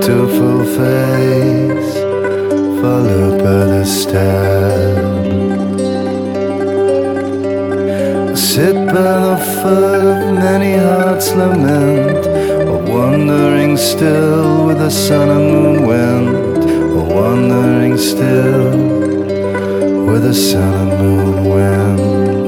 beautiful face, followed by the stab. I sit by the foot of many hearts' lament, or wandering still with the sun and moon wind, or wandering still with the sun and moon wind.